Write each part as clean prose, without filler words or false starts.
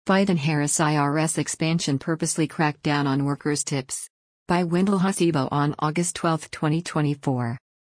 Biden-Harris IRS expansion purposely cracked down on workers' tips. By Wendell Hasibo on August 12, 2024.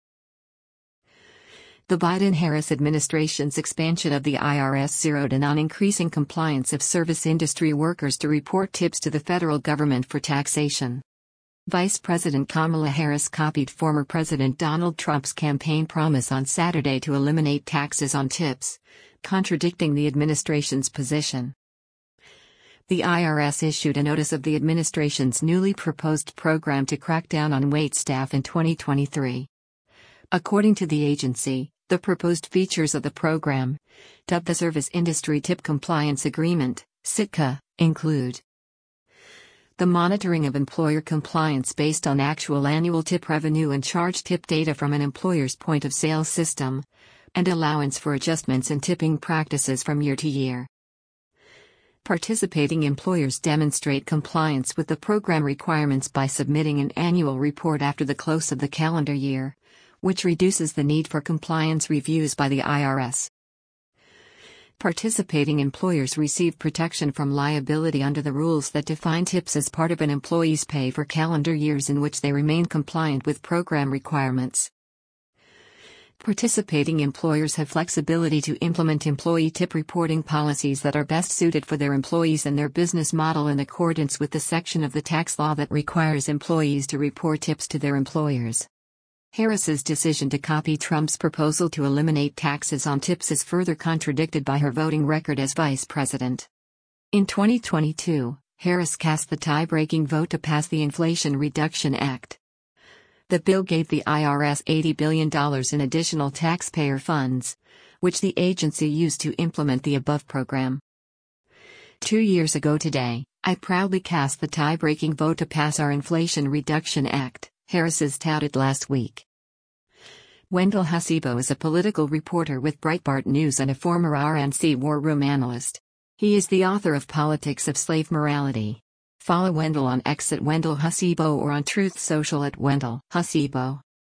The Biden-Harris administration's expansion of the IRS zeroed in on increasing compliance of service industry workers to report tips to the federal government for taxation. Vice President Kamala Harris copied former President Donald Trump's campaign promise on Saturday to eliminate taxes on tips, contradicting the administration's position. The IRS issued a notice of the administration's newly proposed program to crack down on waitstaff in 2023. According to the agency, the proposed features of the program, dubbed the Service Industry Tip Compliance Agreement, SITCA, include the monitoring of employer compliance based on actual annual tip revenue and charge tip data from an employer's point-of-sale system, and allowance for adjustments in tipping practices from year to year. Participating employers demonstrate compliance with the program requirements by submitting an annual report after the close of the calendar year, which reduces the need for compliance reviews by the IRS. Participating employers receive protection from liability under the rules that define tips as part of an employee's pay for calendar years in which they remain compliant with program requirements. Participating employers have flexibility to implement employee tip reporting policies that are best suited for their employees and their business model in accordance with the section of the tax law that requires employees to report tips to their employers. Harris's decision to copy Trump's proposal to eliminate taxes on tips is further contradicted by her voting record as vice president. In 2022, Harris cast the tie-breaking vote to pass the Inflation Reduction Act. The bill gave the IRS $80 billion in additional taxpayer funds, which the agency used to implement the above program. 2 years ago today, I proudly cast the tie-breaking vote to pass our Inflation Reduction Act, Harris touted last week. Wendell Hasibo is a political reporter with Breitbart News and a former RNC War Room analyst. He is the author of Politics of Slave Morality. Follow Wendell on X at Wendell Hasibo or on Truth Social at Wendell Hasibo.